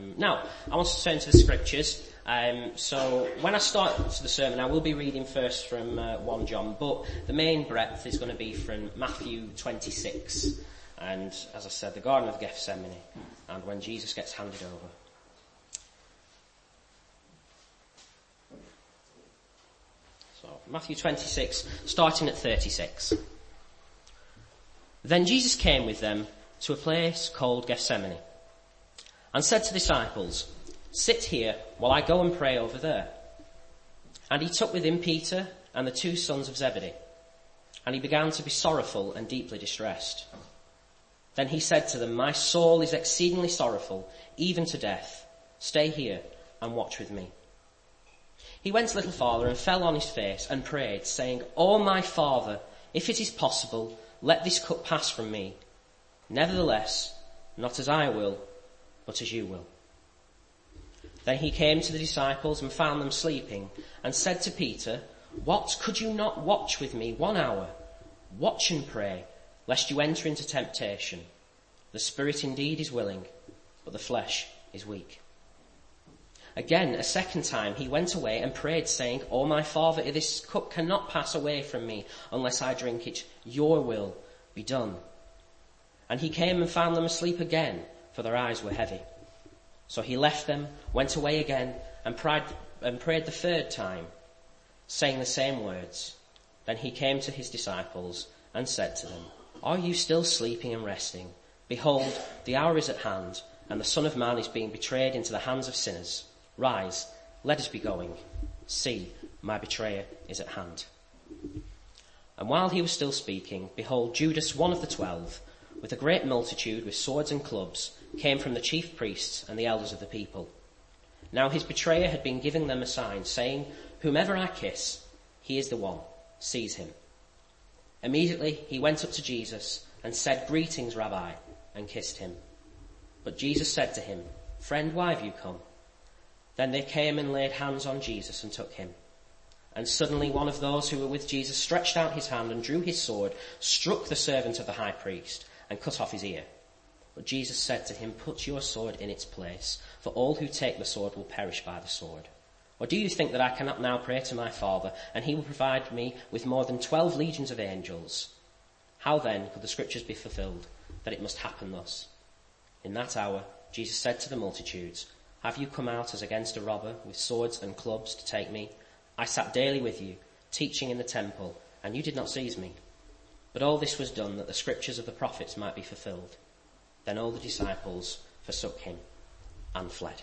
Now, I want to turn to the scriptures. So when I start the sermon, I will be reading first from 1 John, but the main breadth is going to be from Matthew 26. And as I said, the Garden of Gethsemane, and when Jesus gets handed over. So Matthew 26, starting at 36. Then Jesus came with them to a place called Gethsemane, and said to the disciples, "Sit here while I go and pray over there." And he took with him Peter and the 2 sons of Zebedee, and he began to be sorrowful and deeply distressed. Then he said to them, "My soul is exceedingly sorrowful, even to death. Stay here and watch with me." He went a little farther and fell on his face and prayed, saying, "O my Father, if it is possible, let this cup pass from me. Nevertheless, not as I will, but as you will." Then he came to the disciples and found them sleeping, and said to Peter, "What, could you not watch with me 1 hour? Watch and pray, lest you enter into temptation. The spirit indeed is willing, but the flesh is weak." Again, a second time, he went away and prayed, saying, "O my Father, if this cup cannot pass away from me unless I drink it, your will be done." And he came and found them asleep again, for their eyes were heavy. So he left them, went away again, and prayed the 3rd time, saying the same words. Then he came to his disciples and said to them, "Are you still sleeping and resting? Behold, the hour is at hand, and the Son of Man is being betrayed into the hands of sinners. Rise, let us be going. See, my betrayer is at hand." And while he was still speaking, behold, Judas, one of the 12, with a great multitude with swords and clubs, came from the chief priests and the elders of the people. Now his betrayer had been giving them a sign, saying, "Whomever I kiss, he is the one. Seize him." Immediately he went up to Jesus and said, "Greetings, Rabbi," and kissed him. But Jesus said to him, "Friend, why have you come?" Then they came and laid hands on Jesus and took him. And suddenly one of those who were with Jesus stretched out his hand and drew his sword, struck the servant of the high priest, and cut off his ear. But Jesus said to him, "Put your sword in its place, for all who take the sword will perish by the sword. Or do you think that I cannot now pray to my Father, and he will provide me with more than 12 legions of angels? How then could the scriptures be fulfilled, that it must happen thus?" In that hour, Jesus said to the multitudes, "Have you come out as against a robber with swords and clubs to take me? I sat daily with you, teaching in the temple, and you did not seize me. But all this was done that the scriptures of the prophets might be fulfilled." Then all the disciples forsook him and fled.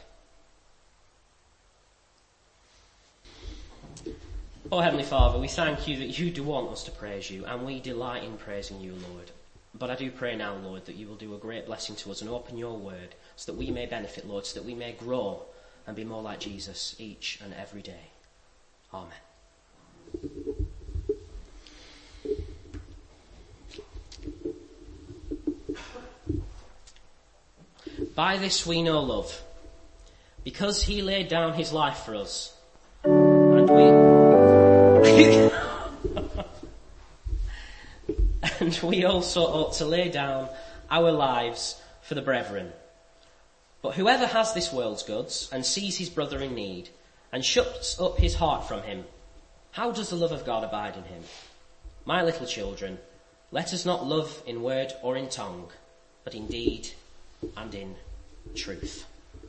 Oh, Heavenly Father, we thank you that you do want us to praise you, and we delight in praising you, Lord. But I do pray now, Lord, that you will do a great blessing to us and open your word so that we may benefit, Lord, so that we may grow and be more like Jesus each and every day. Amen. By this we know love, because he laid down his life for us, and and we also ought to lay down our lives for the brethren. But whoever has this world's goods and sees his brother in need and shuts up his heart from him, how does the love of God abide in him? My little children, let us not love in word or in tongue, but in deed and in truth.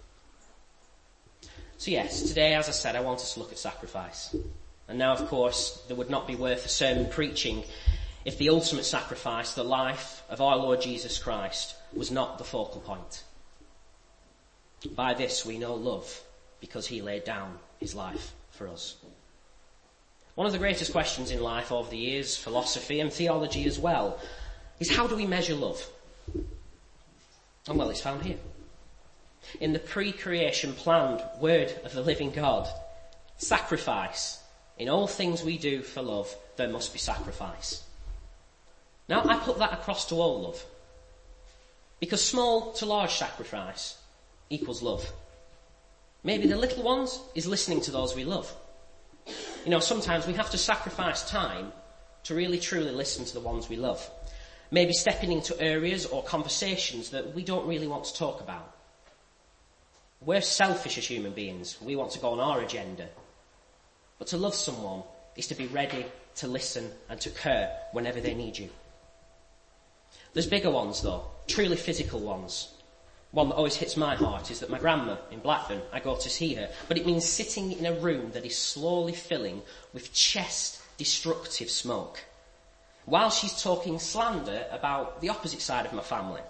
So yes, today, as I said, I want us to look at sacrifice. And now, of course, there would not be worth a sermon preaching if the ultimate sacrifice, the life of our Lord Jesus Christ, was not the focal point. By this we know love, because he laid down his life for us. One of the greatest questions in life over the years, philosophy and theology as well, is how do we measure love? And well, it's found here. In the pre-creation planned word of the living God, sacrifice. In all things we do for love, there must be sacrifice. Now, I put that across to all love. Because small to large sacrifice equals love. Maybe the little ones is listening to those we love. You know, sometimes we have to sacrifice time to really truly listen to the ones we love. Maybe stepping into areas or conversations that we don't really want to talk about. We're selfish as human beings. We want to go on our agenda. But to love someone is to be ready to listen and to care whenever they need you. There's bigger ones though, truly physical ones. One that always hits my heart is that my grandma in Blackburn, I go to see her, but it means sitting in a room that is slowly filling with chest-destructive smoke, while she's talking slander about the opposite side of my family.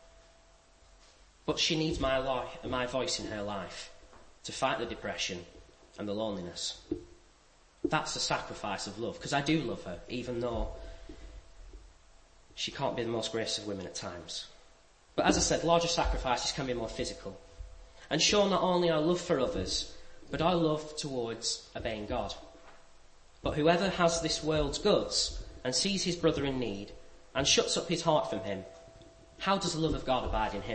But she needs my voice in her life to fight the depression and the loneliness. That's the sacrifice of love, because I do love her, even though she can't be the most gracious of women at times. But as I said, larger sacrifices can be more physical and show not only our love for others, but our love towards obeying God. But whoever has this world's goods and sees his brother in need and shuts up his heart from him, how does the love of God abide in him?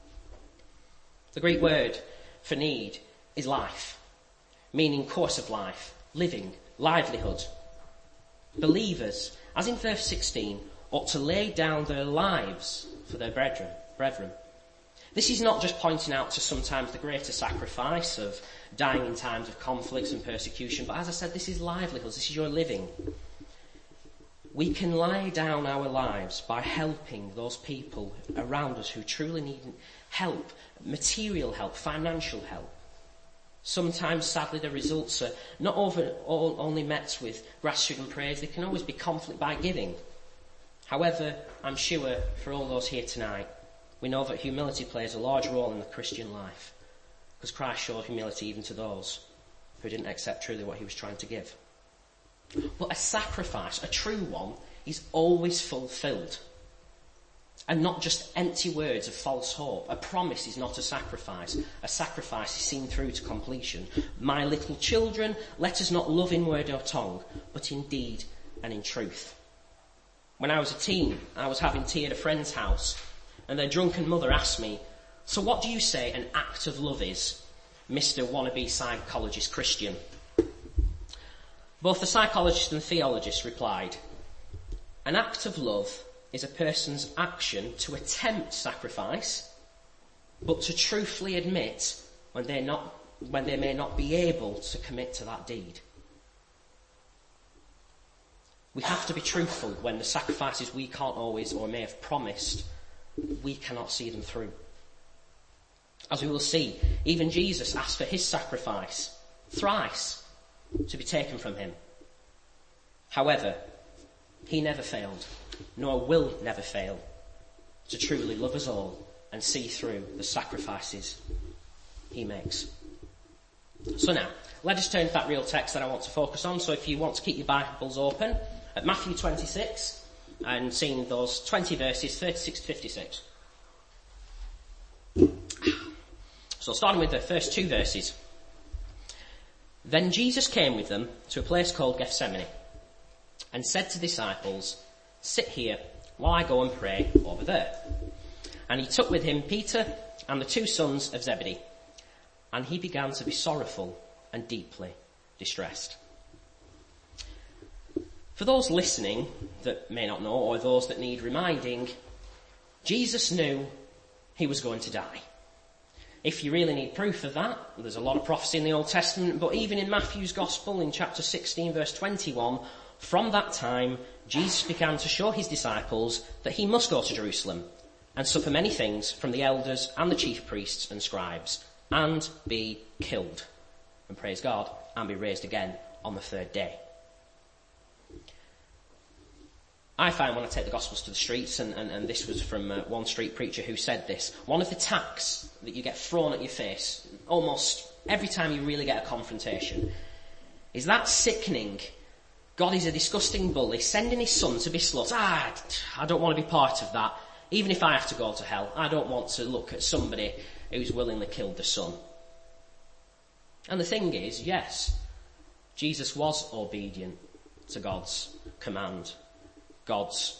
The Greek word for need is life, meaning course of life, living, livelihood. Believers, as in verse 16, ought to lay down their lives for their brethren. This is not just pointing out to sometimes the greater sacrifice of dying in times of conflicts and persecution, but as I said, this is livelihoods, this is your living. We can lay down our lives by helping those people around us who truly need help, material help, financial help. Sometimes, sadly, the results are not only met with gratitude and praise, they can always be conflict by giving. However, I'm sure for all those here tonight, we know that humility plays a large role in the Christian life, because Christ showed humility even to those who didn't accept truly what he was trying to give. But a sacrifice, a true one, is always fulfilled. And not just empty words of false hope. A promise is not a sacrifice. A sacrifice is seen through to completion. My little children, let us not love in word or tongue, but in deed and in truth. When I was a teen, I was having tea at a friend's house, and their drunken mother asked me, "So what do you say an act of love is, Mr. Wannabe Psychologist Christian?" Both the psychologist and theologist replied, "An act of love is a person's action to attempt sacrifice, but to truthfully admit when they may not be able to commit to that deed." We have to be truthful when the sacrifices we can't always or may have promised, we cannot see them through. As we will see, even Jesus asked for his sacrifice thrice to be taken from him. However, he never failed, nor will never fail, to truly love us all and see through the sacrifices he makes. So now, let us turn to that real text that I want to focus on. So if you want to keep your Bibles open, at Matthew 26, and seeing those 20 verses, 36 to 56. So starting with the first two verses. Then Jesus came with them to a place called Gethsemane, and said to the disciples, "Sit here while I go and pray over there." And he took with him Peter and the two sons of Zebedee, and he began to be sorrowful and deeply distressed. For those listening that may not know, or those that need reminding, Jesus knew he was going to die. If you really need proof of that, there's a lot of prophecy in the Old Testament, but even in Matthew's Gospel in chapter 16 verse 21, from that time Jesus began to show his disciples that he must go to Jerusalem and suffer many things from the elders and the chief priests and scribes, and be killed, and praise God, and be raised again on the third day. I find when I take the Gospels to the streets, and this was from one street preacher who said this, one of the attacks that you get thrown at your face almost every time you really get a confrontation is that sickening, God is a disgusting bully, sending his son to be slaughtered. I don't want to be part of that. Even if I have to go to hell, I don't want to look at somebody who's willingly killed the son. And the thing is, yes, Jesus was obedient to God's command, God's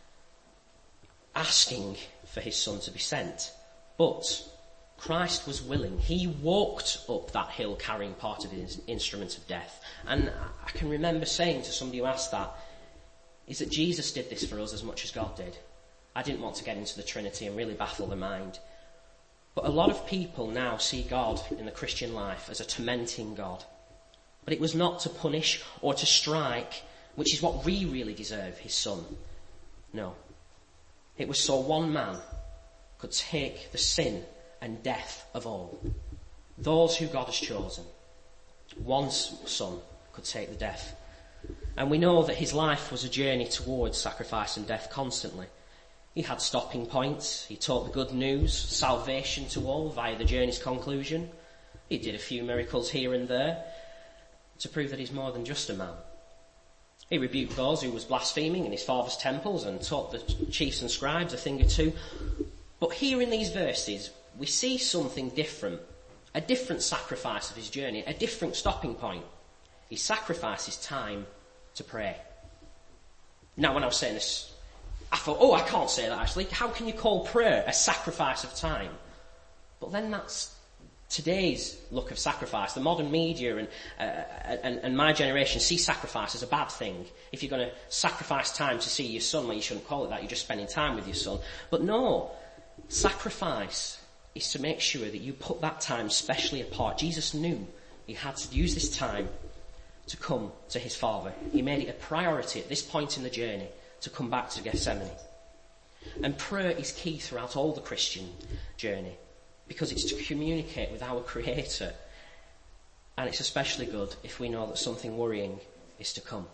asking for his son to be sent. But Christ was willing. He walked up that hill carrying part of his instrument of death. And I can remember saying to somebody who asked that, is that Jesus did this for us as much as God did. I didn't want to get into the Trinity and really baffle the mind. But a lot of people now see God in the Christian life as a tormenting God. But it was not to punish or to strike, which is what we really deserve, his son. No. It was so one man could take the sin and death of all. Those who God has chosen. One son could take the death. And we know that his life was a journey towards sacrifice and death constantly. He had stopping points. He taught the good news, salvation to all via the journey's conclusion. He did a few miracles here and there to prove that he's more than just a man. He rebuked those who was blaspheming in his father's temples and taught the chiefs and scribes a thing or two. But here in these verses, we see something different. A different sacrifice of his journey, a different stopping point. He sacrifices time to pray. Now, when I was saying this, I thought, I can't say that actually. How can you call prayer a sacrifice of time? But then that's today's look of sacrifice. The modern media and my generation see sacrifice as a bad thing. If you're going to sacrifice time to see your son, well, you shouldn't call it that. You're just spending time with your son. But no, sacrifice is to make sure that you put that time specially apart. Jesus knew he had to use this time to come to his Father. He made it a priority at this point in the journey to come back to Gethsemane. And prayer is key throughout all the Christian journey because it's to communicate with our Creator. And it's especially good if we know that something worrying is to come.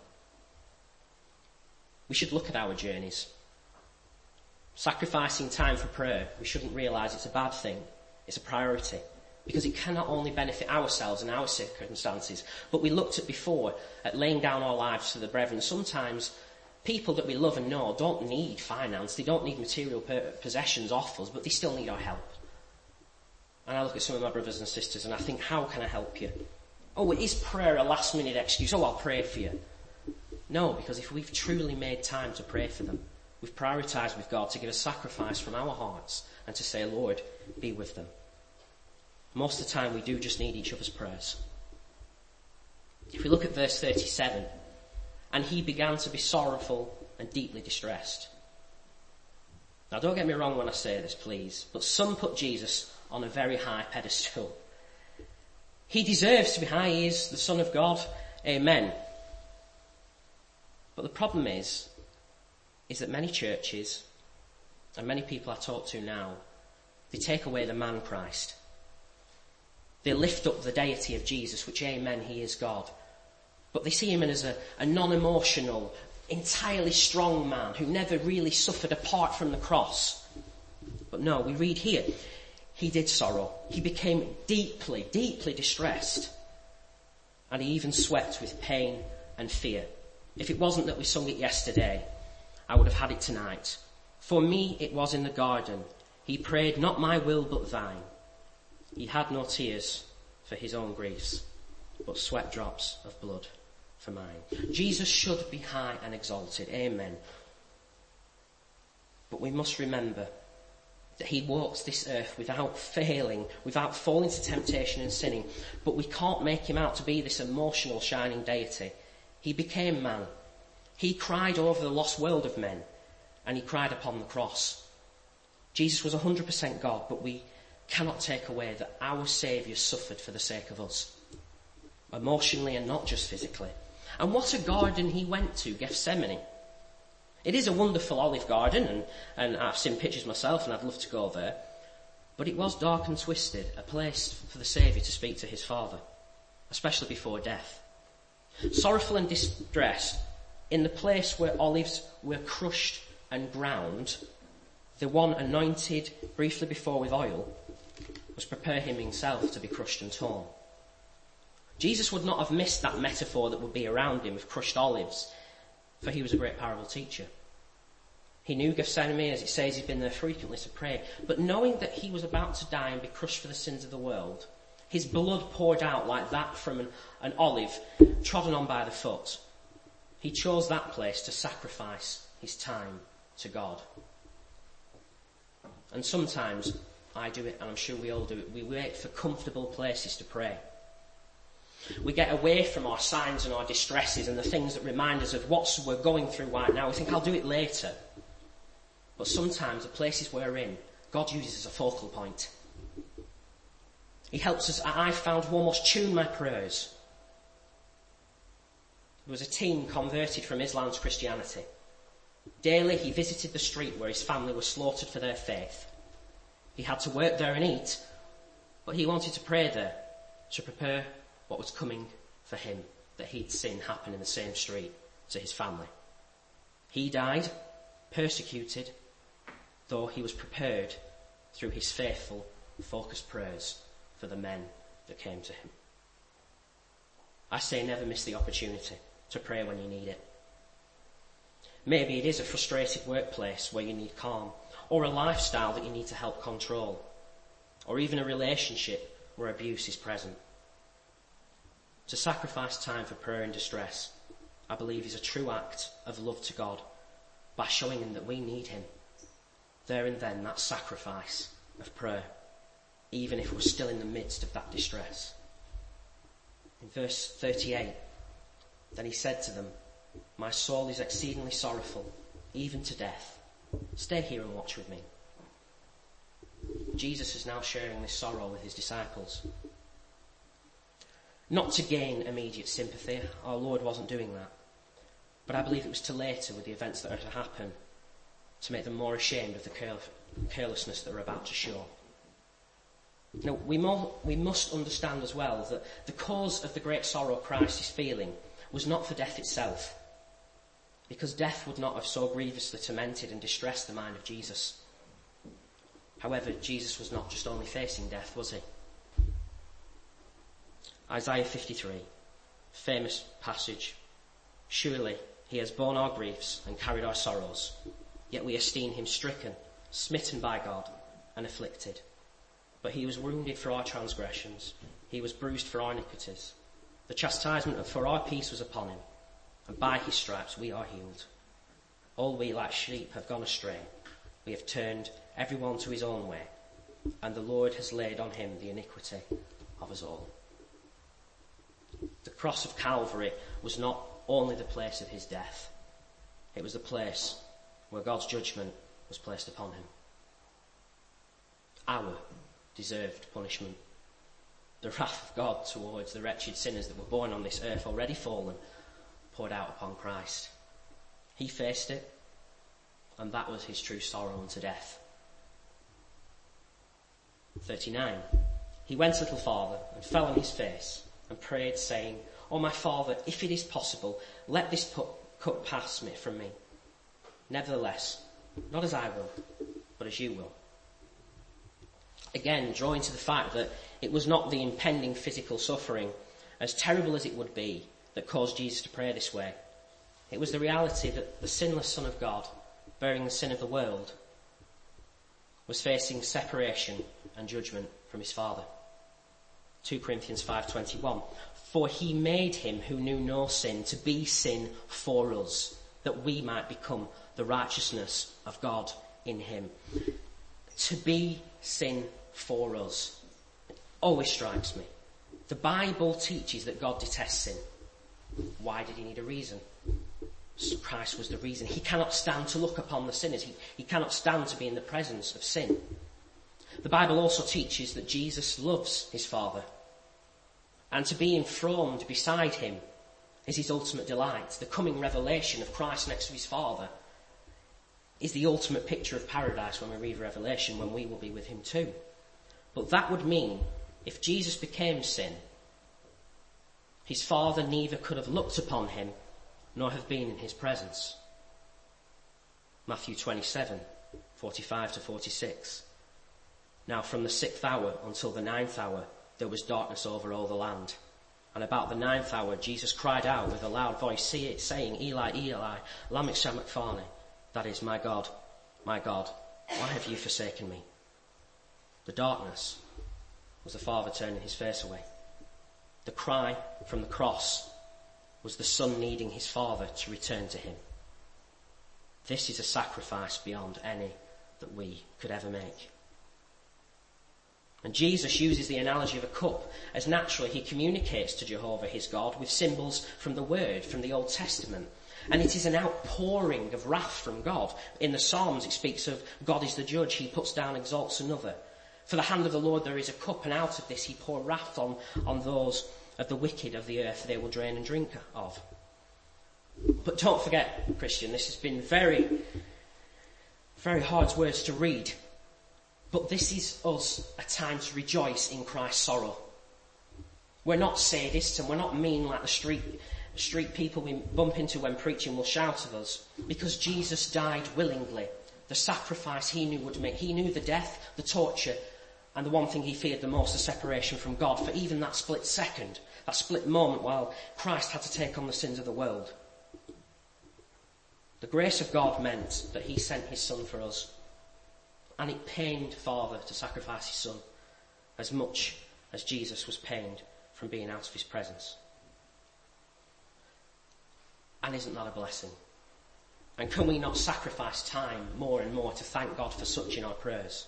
We should look at our journeys. Sacrificing time for prayer, we shouldn't realise it's a bad thing. It's a priority. Because it cannot only benefit ourselves and our circumstances, but we looked at before at laying down our lives for the brethren. Sometimes people that we love and know don't need finance, they don't need material possessions off us, but they still need our help. And I look at some of my brothers and sisters and I think, how can I help you? Is prayer a last minute excuse? I'll pray for you. No, because if we've truly made time to pray for them, we've prioritised with God to give a sacrifice from our hearts and to say, Lord, be with them. Most of the time we do just need each other's prayers. If we look at verse 37, and he began to be sorrowful and deeply distressed. Now don't get me wrong when I say this, please, but some put Jesus on a very high pedestal. He deserves to be high. He is the Son of God. Amen. But the problem is that many churches and many people I talk to now, they take away the man Christ. They lift up the deity of Jesus, which, amen, he is God. But they see him as a non-emotional, entirely strong man who never really suffered apart from the cross. But no, we read here, he did sorrow. He became deeply, deeply distressed. And he even sweat with pain and fear. If it wasn't that we sung it yesterday, I would have had it tonight. For me it was in the garden. He prayed, not my will but thine. He had no tears for his own griefs, but sweat drops of blood for mine. Jesus should be high and exalted. Amen. But we must remember that he walks this earth without failing, without falling to temptation and sinning. But we can't make him out to be this emotional, shining deity. He became man. He cried over the lost world of men, and he cried upon the cross. Jesus was 100% God, but we cannot take away that our Saviour suffered for the sake of us, emotionally and not just physically. And what a garden he went to, Gethsemane. It is a wonderful olive garden, and I've seen pictures myself and I'd love to go there, but it was dark and twisted, a place for the Saviour to speak to his Father, especially before death. Sorrowful and distressed, in the place where olives were crushed and ground, the one anointed briefly before with oil was prepare him himself to be crushed and torn. Jesus would not have missed that metaphor that would be around him of crushed olives, for he was a great parable teacher. He knew Gethsemane, as it says, he'd been there frequently to pray, but knowing that he was about to die and be crushed for the sins of the world, his blood poured out like that from an olive trodden on by the foot, he chose that place to sacrifice his time to God. And sometimes I do it, and I'm sure we all do it. We wait for comfortable places to pray. We get away from our signs and our distresses and the things that remind us of what we're going through right now. We think, I'll do it later. But sometimes the places we're in, God uses as a focal point. He helps us, I found, to almost tune my prayers. There was a teen converted from Islam to Christianity. Daily he visited the street where his family was slaughtered for their faith. He had to work there and eat, but he wanted to pray there to prepare what was coming for him, that he'd seen happen in the same street to his family. He died, persecuted, though he was prepared through his faithful, focused prayers for the men that came to him. I say never miss the opportunity to pray when you need it. Maybe it is a frustrated workplace where you need calm, or a lifestyle that you need to help control, or even a relationship where abuse is present. To sacrifice time for prayer in distress, I believe, is a true act of love to God by showing him that we need him. There and then, that sacrifice of prayer, even if we're still in the midst of that distress. In verse 38, then he said to them, "My soul is exceedingly sorrowful, even to death. Stay here and watch with me." Jesus is now sharing this sorrow with his disciples. Not to gain immediate sympathy, our Lord wasn't doing that. But I believe it was to later, with the events that are to happen, to make them more ashamed of the carelessness that they're about to show. Now, we must understand as well that the cause of the great sorrow Christ is feeling was not for death itself, because death would not have so grievously tormented and distressed the mind of Jesus. However, Jesus was not just only facing death, was he? Isaiah 53, famous passage. "Surely he has borne our griefs and carried our sorrows, yet we esteem him stricken, smitten by God, and afflicted. But he was wounded for our transgressions, he was bruised for our iniquities. The chastisement for our peace was upon him, and by his stripes we are healed. All we like sheep have gone astray, we have turned everyone to his own way, and the Lord has laid on him the iniquity of us all." The cross of Calvary was not only the place of his death, it was the place where God's judgment was placed upon him. Our deserved punishment, the wrath of God towards the wretched sinners that were born on this earth already fallen, poured out upon Christ. He faced it, and that was his true sorrow unto death. 39. He went a little farther and fell on his face and prayed, saying, "O my Father, if it is possible, let this cup pass from me. Nevertheless, not as I will, but as you will." Again, drawing to the fact that it was not the impending physical suffering, as terrible as it would be, that caused Jesus to pray this way. It was the reality that the sinless Son of God, bearing the sin of the world, was facing separation and judgment from his Father. 2 Corinthians 5:21, "For he made him who knew no sin to be sin for us, that we might become the righteousness of God in him." To be sin for us. It always strikes me. The Bible teaches that God detests sin. Why did he need a reason? So Christ was the reason. He cannot stand to look upon the sinners. He cannot stand to be in the presence of sin. The Bible also teaches that Jesus loves his Father, and to be enthroned beside him is his ultimate delight. The coming revelation of Christ next to his Father is the ultimate picture of paradise when we read Revelation, when we will be with him too. But that would mean, if Jesus became sin, his Father neither could have looked upon him nor have been in his presence. Matthew 27:45-46. "Now from the 6th hour until the 9th hour, there was darkness over all the land. And about the 9th hour, Jesus cried out with a loud voice, saying, Eli, Eli, lama sabachthani, that is, my God, why have you forsaken me?" The darkness was the Father turning his face away. The cry from the cross was the Son needing his Father to return to him. This is a sacrifice beyond any that we could ever make. And Jesus uses the analogy of a cup, as naturally he communicates to Jehovah his God with symbols from the Word, from the Old Testament. And it is an outpouring of wrath from God. In the Psalms it speaks of God is the judge, he puts down, exalts another. For the hand of the Lord there is a cup, and out of this he pour wrath on those of the wicked of the earth they will drain and drink of. But don't forget, Christian, this has been very, very hard words to read. But this is us a time to rejoice in Christ's sorrow. We're not sadists and we're not mean like the street people we bump into when preaching will shout at us. Because Jesus died willingly. The sacrifice he knew would make. He knew the death, the torture, and the one thing he feared the most, the separation from God, for even that split second, that split moment while Christ had to take on the sins of the world. The grace of God meant that he sent his son for us. And it pained Father to sacrifice his son as much as Jesus was pained from being out of his presence. And isn't that a blessing? And can we not sacrifice time more and more to thank God for such in our prayers?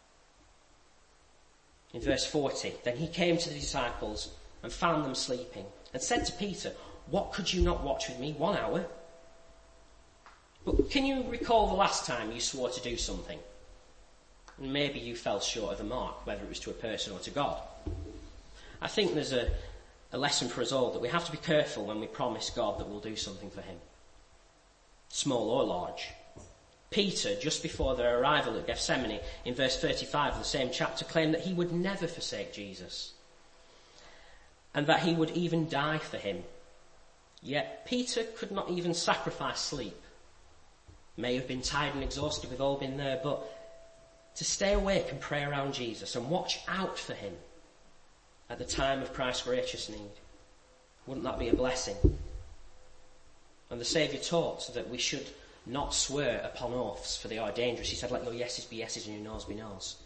In verse 40, then he came to the disciples and found them sleeping and said to Peter, "What, could you not watch with me 1 hour? But can you recall the last time you swore to do something? And maybe you fell short of the mark, whether it was to a person or to God." I think there's a lesson for us all that we have to be careful when we promise God that we'll do something for him, small or large. Peter, just before their arrival at Gethsemane, in verse 35 of the same chapter, claimed that he would never forsake Jesus and that he would even die for him. Yet Peter could not even sacrifice sleep. May have been tired and exhausted, we've all been there, but to stay awake and pray around Jesus and watch out for him at the time of Christ's greatest need. Wouldn't that be a blessing? And the Saviour taught that we should not swear upon oaths, for they are dangerous. He said, "Let your yeses be yeses and your noes be noes."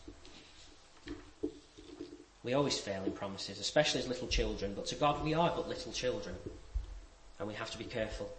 We always fail in promises, especially as little children, but to God we are but little children, and we have to be careful.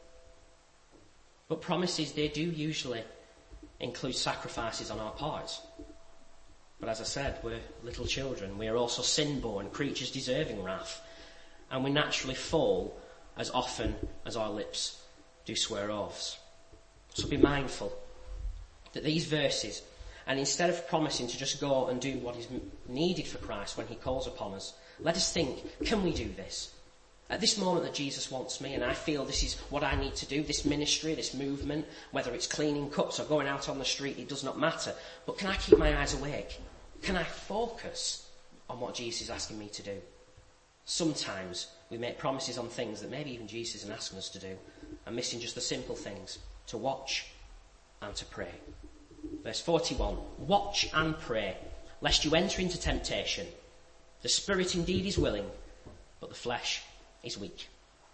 But promises, they do usually include sacrifices on our parts. But as I said, we're little children. We are also sin-born creatures deserving wrath. And we naturally fall as often as our lips do swear oaths. So be mindful that these verses, and instead of promising to just go and do what is needed for Christ when he calls upon us, let us think, can we do this? At this moment that Jesus wants me, and I feel this is what I need to do, this ministry, this movement, whether it's cleaning cups or going out on the street, it does not matter. But can I keep my eyes awake? Can I focus on what Jesus is asking me to do? Sometimes we make promises on things that maybe even Jesus isn't asking us to do, and missing just the simple things, to watch and to pray. Verse 41, watch and pray, lest you enter into temptation. The spirit indeed is willing, but the flesh is weak.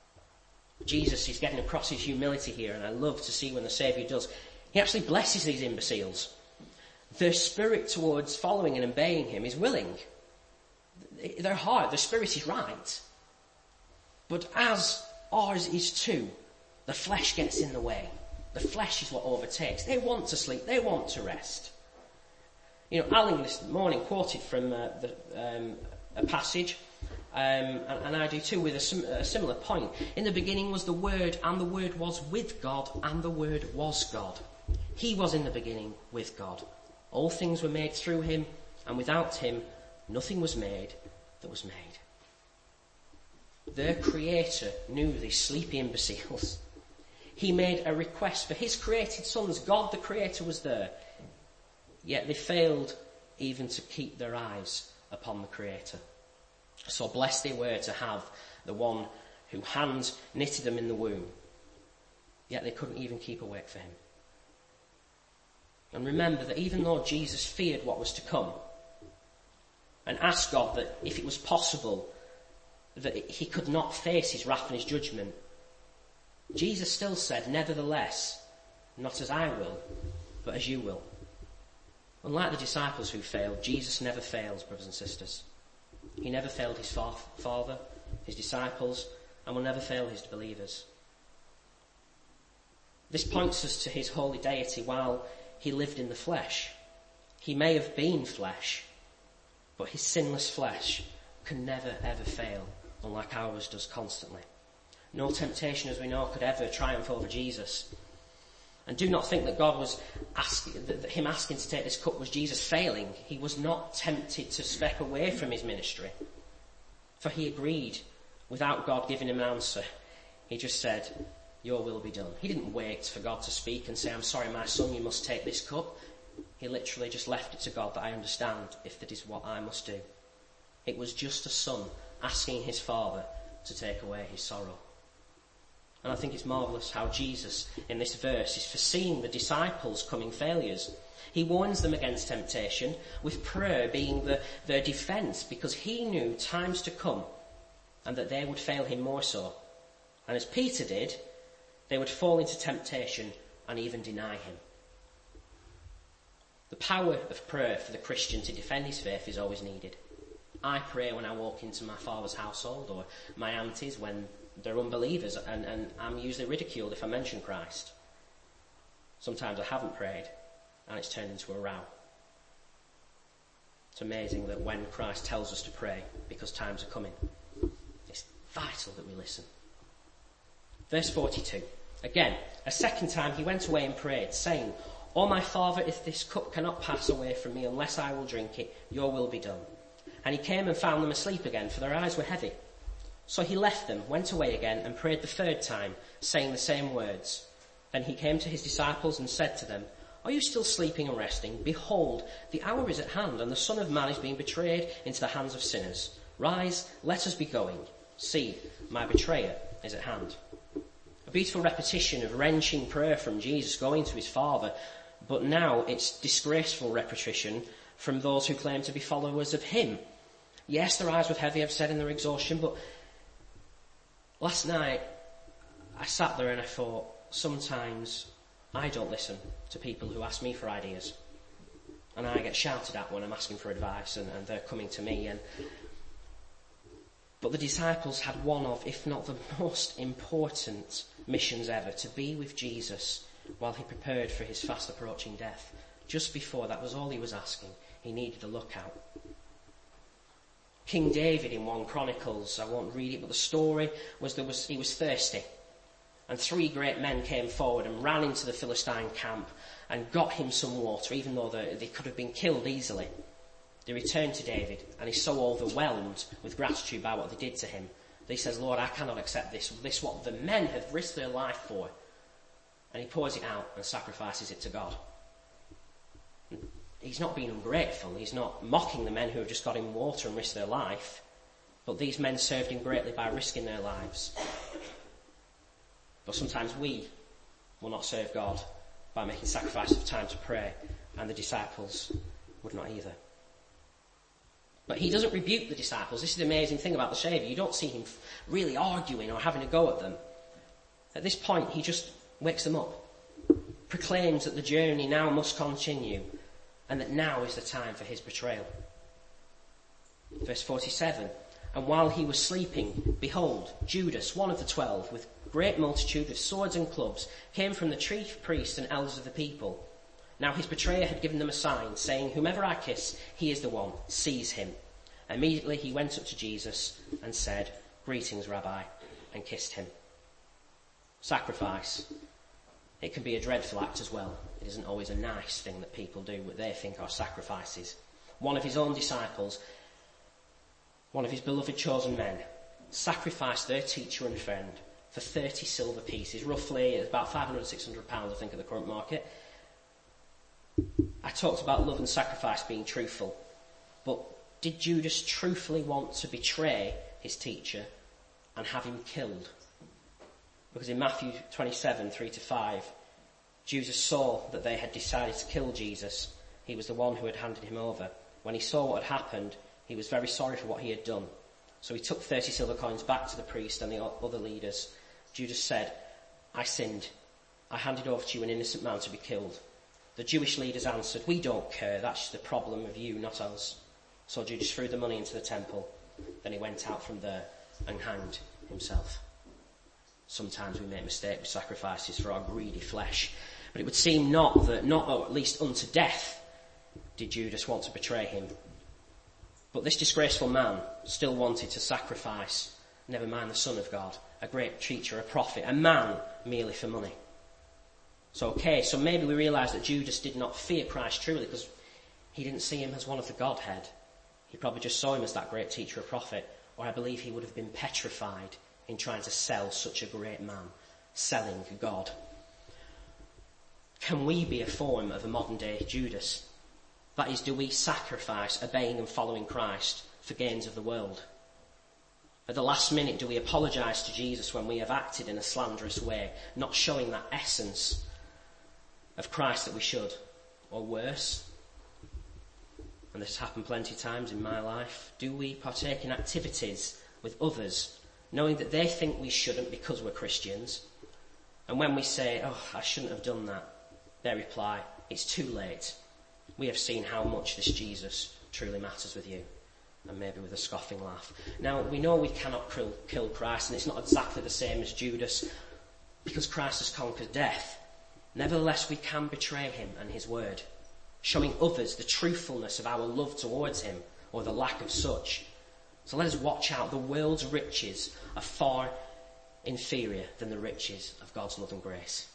Jesus is getting across his humility here, and I love to see when the Saviour does. He actually blesses these imbeciles. Their spirit towards following and obeying him is willing. Their heart, their spirit is right. But as ours is too, the flesh gets in the way. The flesh is what overtakes. They want to sleep. They want to rest. You know, Alling this morning quoted from a passage, and I do too, with a similar point. In the beginning was the Word, and the Word was with God, and the Word was God. He was in the beginning with God. All things were made through him, and without him nothing was made that was made. Their Creator knew these sleepy imbeciles. He made a request for his created sons. God the Creator was there. Yet they failed even to keep their eyes upon the Creator. So blessed they were to have the one who hands knitted them in the womb. Yet they couldn't even keep awake for him. And remember that even though Jesus feared what was to come and asked God that if it was possible that he could not face his wrath and his judgment, Jesus still said, "Nevertheless, not as I will, but as you will." Unlike the disciples who failed, Jesus never fails, brothers and sisters. He never failed his Father, his disciples, and will never fail his believers. This points us to his holy deity while he lived in the flesh. He may have been flesh, but his sinless flesh can never ever fail, unlike ours does constantly. No temptation, as we know, could ever triumph over Jesus. And do not think that God was asking, that him asking to take this cup was Jesus failing. He was not tempted to step away from his ministry. For he agreed without God giving him an answer. He just said, your will be done. He didn't wait for God to speak and say, I'm sorry, my son, you must take this cup. He literally just left it to God that I understand if that is what I must do. It was just a son asking his father to take away his sorrow. And I think it's marvellous how Jesus, in this verse, is foreseeing the disciples' coming failures. He warns them against temptation, with prayer being their defence, because he knew times to come and that they would fail him more so. And as Peter did, they would fall into temptation and even deny him. The power of prayer for the Christian to defend his faith is always needed. I pray when I walk into my father's household or my auntie's when they're unbelievers, and I'm usually ridiculed if I mention Christ. Sometimes I haven't prayed and it's turned into a row. It's amazing that when Christ tells us to pray because times are coming, it's vital that we listen. Verse 42. Again, a second time he went away and prayed, saying, O my Father, if this cup cannot pass away from me unless I will drink it, your will be done. And he came and found them asleep again, for their eyes were heavy. So he left them, went away again, and prayed the third time, saying the same words. Then he came to his disciples and said to them, Are you still sleeping and resting? Behold, the hour is at hand, and the Son of Man is being betrayed into the hands of sinners. Rise, let us be going. See, my betrayer is at hand. A beautiful repetition of wrenching prayer from Jesus going to his Father, but now it's disgraceful repetition from those who claim to be followers of him. Yes, their eyes were heavy, I've said in their exhaustion, but last night I sat there and I thought, sometimes I don't listen to people who ask me for ideas. And I get shouted at when I'm asking for advice and they're coming to me. But the disciples had one of, if not the most important missions ever, to be with Jesus while he prepared for his fast approaching death. Just before, that was all he was asking. He needed a lookout. King David in 1 Chronicles, I won't read it, but the story was he was thirsty. And 3 great men came forward and ran into the Philistine camp and got him some water, even though they could have been killed easily. They returned to David, and he's so overwhelmed with gratitude by what they did to him that he says, Lord, I cannot accept this what the men have risked their life for. And he pours it out and sacrifices it to God. He's not being ungrateful. He's not mocking the men who have just got him water and risked their life. But these men served him greatly by risking their lives. But sometimes we will not serve God by making sacrifices of time to pray, and the disciples would not either. But he doesn't rebuke the disciples. This is the amazing thing about the Saviour. You don't see him really arguing or having a go at them. At this point, he just wakes them up, proclaims that the journey now must continue, and that now is the time for his betrayal. Verse 47, and while he was sleeping, behold, Judas, one of the 12, with great multitude with swords and clubs, came from the chief priests and elders of the people. Now his betrayer had given them a sign, saying, Whomever I kiss, he is the one. Seize him. Immediately he went up to Jesus and said, Greetings, Rabbi, and kissed him. Sacrifice. It can be a dreadful act as well. It isn't always a nice thing that people do, what they think are sacrifices. One of his own disciples, one of his beloved chosen men, sacrificed their teacher and friend for 30 silver pieces, roughly about £500, £600, I think, at the current market. I talked about love and sacrifice being truthful, but did Judas truthfully want to betray his teacher and have him killed? Because in Matthew 27, 3-5, Judas saw that they had decided to kill Jesus. He was the one who had handed him over. When he saw what had happened, he was very sorry for what he had done. So he took 30 silver coins back to the priest and the other leaders. Judas said, I sinned. I handed over to you an innocent man to be killed. The Jewish leaders answered, We don't care. That's the problem of you, not us. So Judas threw the money into the temple. Then he went out from there and hanged himself. Sometimes we make mistakes with sacrifices for our greedy flesh. But it would seem not, or at least unto death, did Judas want to betray him. But this disgraceful man still wanted to sacrifice, never mind the Son of God, a great teacher, a prophet, a man merely for money. So maybe we realise that Judas did not fear Christ truly because he didn't see him as one of the Godhead. He probably just saw him as that great teacher or prophet, or I believe he would have been petrified in trying to sell such a great man, selling God. Can we be a form of a modern day Judas? That is, do we sacrifice obeying and following Christ for gains of the world? At the last minute, do we apologise to Jesus when we have acted in a slanderous way, not showing that essence of Christ that we should? Or worse, and this has happened plenty of times in my life, do we partake in activities with others, knowing that they think we shouldn't because we're Christians? And when we say, oh, I shouldn't have done that, they reply, it's too late. We have seen how much this Jesus truly matters with you. And maybe with a scoffing laugh. Now, we know we cannot kill Christ, and it's not exactly the same as Judas, because Christ has conquered death. Nevertheless, we can betray him and his word, showing others the truthfulness of our love towards him, or the lack of such. So let us watch out. The world's riches are far inferior than the riches of God's love and grace.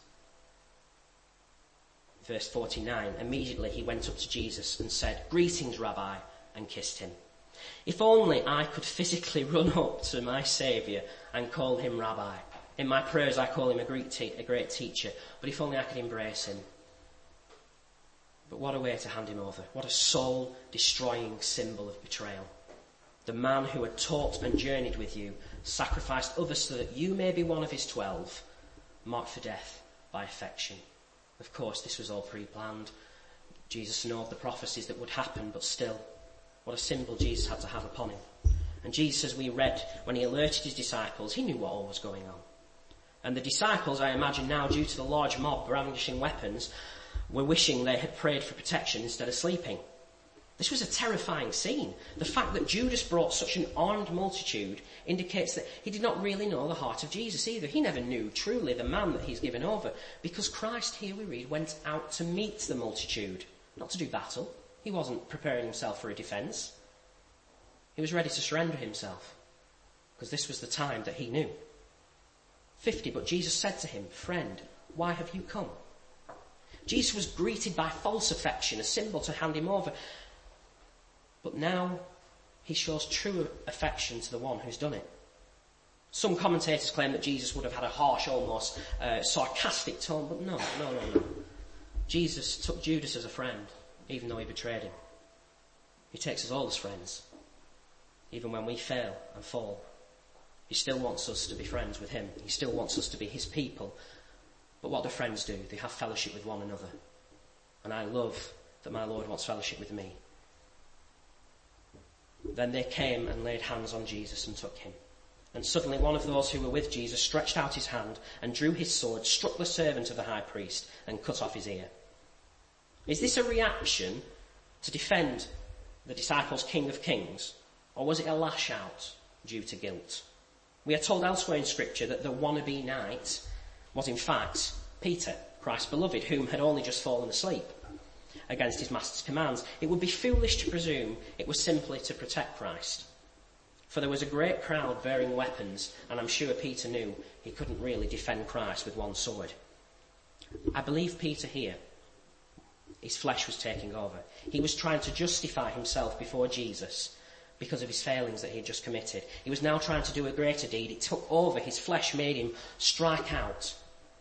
Verse 49, immediately he went up to Jesus and said, "Greetings, Rabbi," and kissed him. If only I could physically run up to my Saviour and call him Rabbi. In my prayers I call him a great teacher, but if only I could embrace him. But what a way to hand him over. What a soul-destroying symbol of betrayal. The man who had taught and journeyed with you sacrificed others so that you may be one of his 12, marked for death by affection. Of course, this was all pre-planned. Jesus knew of the prophecies that would happen, but still, what a symbol Jesus had to have upon him. And Jesus, as we read, when he alerted his disciples, he knew what all was going on. And the disciples, I imagine now, due to the large mob brandishing weapons, were wishing they had prayed for protection instead of sleeping. This was a terrifying scene. The fact that Judas brought such an armed multitude indicates that he did not really know the heart of Jesus either. He never knew truly the man that he's given over, because Christ, here we read, went out to meet the multitude, not to do battle. He wasn't preparing himself for a defence. He was ready to surrender himself, because this was the time that he knew. 50, but Jesus said to him, "Friend, why have you come?" Jesus was greeted by false affection, a symbol to hand him over. But now he shows true affection to the one who's done it. Some commentators claim that Jesus would have had a harsh, almost sarcastic tone, but no. Jesus took Judas as a friend, even though he betrayed him. He takes us all as friends, even when we fail and fall. He still wants us to be friends with him. He still wants us to be his people. But what do friends do? They have fellowship with one another. And I love that my Lord wants fellowship with me. Then they came and laid hands on Jesus and took him. And suddenly one of those who were with Jesus stretched out his hand and drew his sword, struck the servant of the high priest, and cut off his ear. Is this a reaction to defend the disciples' King of Kings? Or was it a lash out due to guilt? We are told elsewhere in Scripture that the wannabe knight was in fact Peter, Christ's beloved, whom had only just fallen asleep against his master's commands. It would be foolish to presume it was simply to protect Christ. For there was a great crowd bearing weapons, and I'm sure Peter knew he couldn't really defend Christ with one sword. I believe Peter here, his flesh was taking over. He was trying to justify himself before Jesus because of his failings that he had just committed. He was now trying to do a greater deed. It took over. His flesh made him strike out.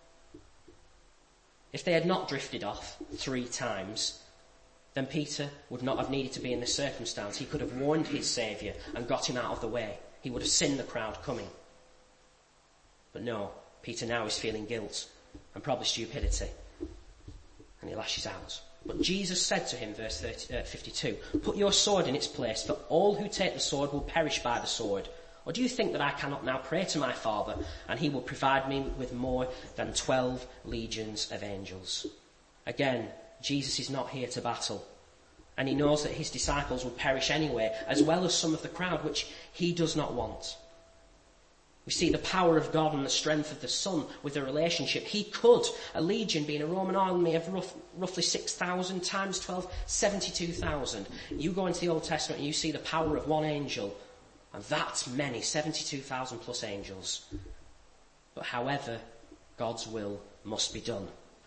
If they had not drifted off 3 times, then Peter would not have needed to be in this circumstance. He could have warned his Saviour and got him out of the way. He would have seen the crowd coming. But no, Peter now is feeling guilt and probably stupidity. And he lashes out. But Jesus said to him, verse 52, "Put your sword in its place, for all who take the sword will perish by the sword. Or do you think that I cannot now pray to my Father, and he will provide me with more than 12 legions of angels?" Again, Jesus is not here to battle. And he knows that his disciples will perish anyway, as well as some of the crowd, which he does not want. We see the power of God and the strength of the Son with the relationship. He could, a legion being a Roman army of roughly 6,000 times 12, 72,000. You go into the Old Testament and you see the power of one angel, and that's many, 72,000 plus angels. But however, God's will must be done.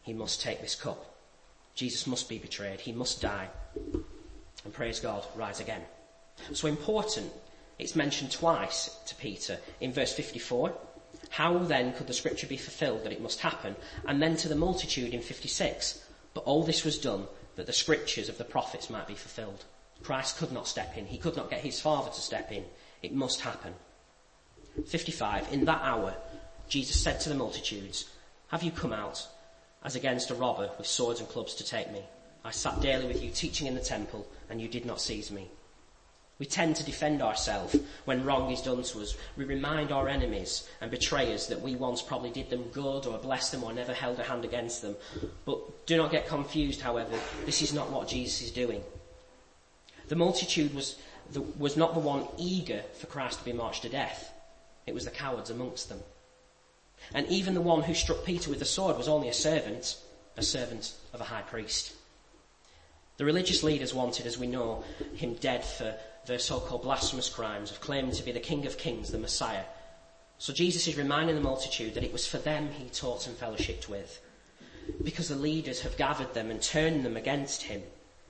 he must take this cup. Jesus must be betrayed. He must die. And praise God, rise again. So important, it's mentioned twice to Peter in verse 54. How then could the scripture be fulfilled that it must happen? And then to the multitude in 56. But all this was done that the scriptures of the prophets might be fulfilled. Christ could not step in. He could not get his Father to step in. It must happen. 55. In that hour, Jesus said to the multitudes, have you come out as against a robber with swords and clubs to take me? I sat daily with you teaching in the temple, and you did not seize me. We tend to defend ourselves when wrong is done to us. We remind our enemies and betrayers that we once probably did them good or blessed them or never held a hand against them. But do not get confused, however. This is not what Jesus is doing. The multitude was not the one eager for Christ to be marched to death. It was the cowards amongst them. And even the one who struck Peter with the sword was only a servant of a high priest. The religious leaders wanted, as we know, him dead for their so-called blasphemous crimes of claiming to be the King of Kings, the Messiah. So Jesus is reminding the multitude that it was for them he taught and fellowshipped with, because the leaders have gathered them and turned them against him.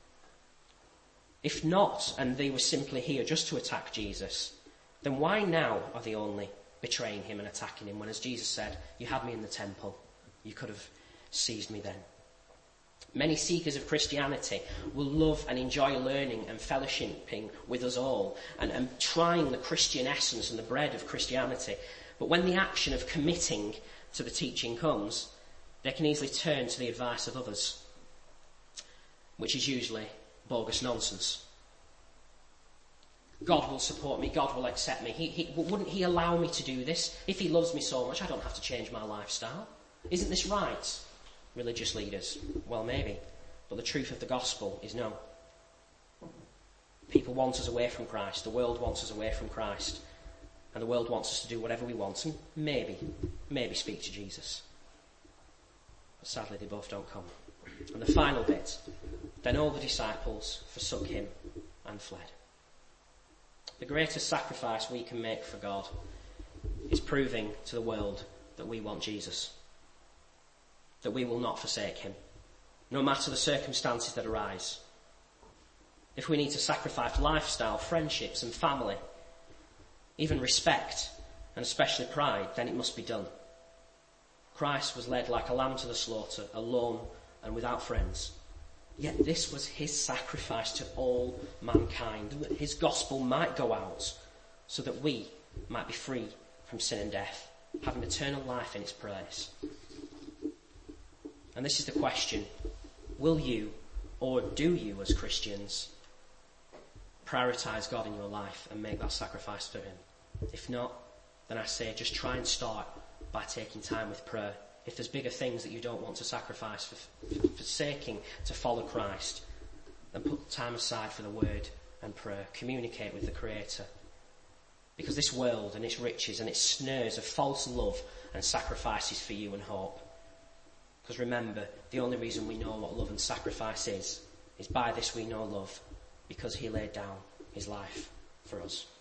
If not, and they were simply here just to attack Jesus, then why now are they only betraying him and attacking him when, as Jesus said, you had me in the temple, you could have seized me then? Many seekers of Christianity will love and enjoy learning and fellowshipping with us all and trying the Christian essence and the bread of Christianity. But when the action of committing to the teaching comes, they can easily turn to the advice of others, which is usually bogus nonsense. God will support me, God will accept me. Wouldn't he allow me to do this? If he loves me so much, I don't have to change my lifestyle. Isn't this right? Religious leaders, well, maybe, but the truth of the gospel is no. People want us away from Christ, the world wants us away from Christ, and the world wants us to do whatever we want, and maybe speak to Jesus. But sadly, they both don't come. And the final bit, then all the disciples forsook him and fled. The greatest sacrifice we can make for God is proving to the world that we want Jesus, that we will not forsake him, no matter the circumstances that arise. If we need to sacrifice lifestyle, friendships and family, even respect and especially pride, then it must be done. Christ was led like a lamb to the slaughter, alone and without friends. Yet this was his sacrifice to all mankind, that his gospel might go out so that we might be free from sin and death, having eternal life in its praise. And this is the question: will you, or do you as Christians, prioritise God in your life and make that sacrifice for him? If not, then I say just try and start by taking time with prayer. If there's bigger things that you don't want to sacrifice for forsaking to follow Christ, then put time aside for the word and prayer. Communicate with the Creator. Because this world and its riches and its snares of false love and sacrifices for you and hope. Because remember, the only reason we know what love and sacrifice is by this we know love, because he laid down his life for us.